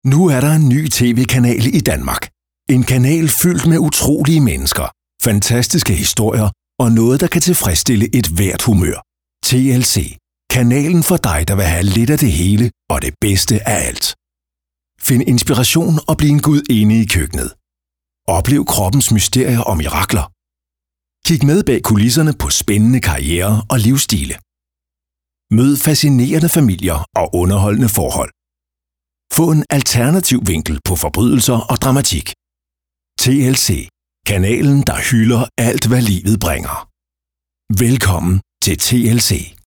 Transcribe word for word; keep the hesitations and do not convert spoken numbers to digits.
Nu er der en ny tv-kanal i Danmark. En kanal fyldt med utrolige mennesker, fantastiske historier og noget, der kan tilfredsstille et hvert humør. T L C. Kanalen for dig, der vil have lidt af det hele og det bedste af alt. Find inspiration og bliv en gudinde i køkkenet. Oplev kroppens mysterier og mirakler. Kig med bag kulisserne på spændende karrierer og livsstile. Mød fascinerende familier og underholdende forhold. Få en alternativ vinkel på forbrydelser og dramatik. T L C. Kanalen, der hylder alt, hvad livet bringer. Velkommen til T L C.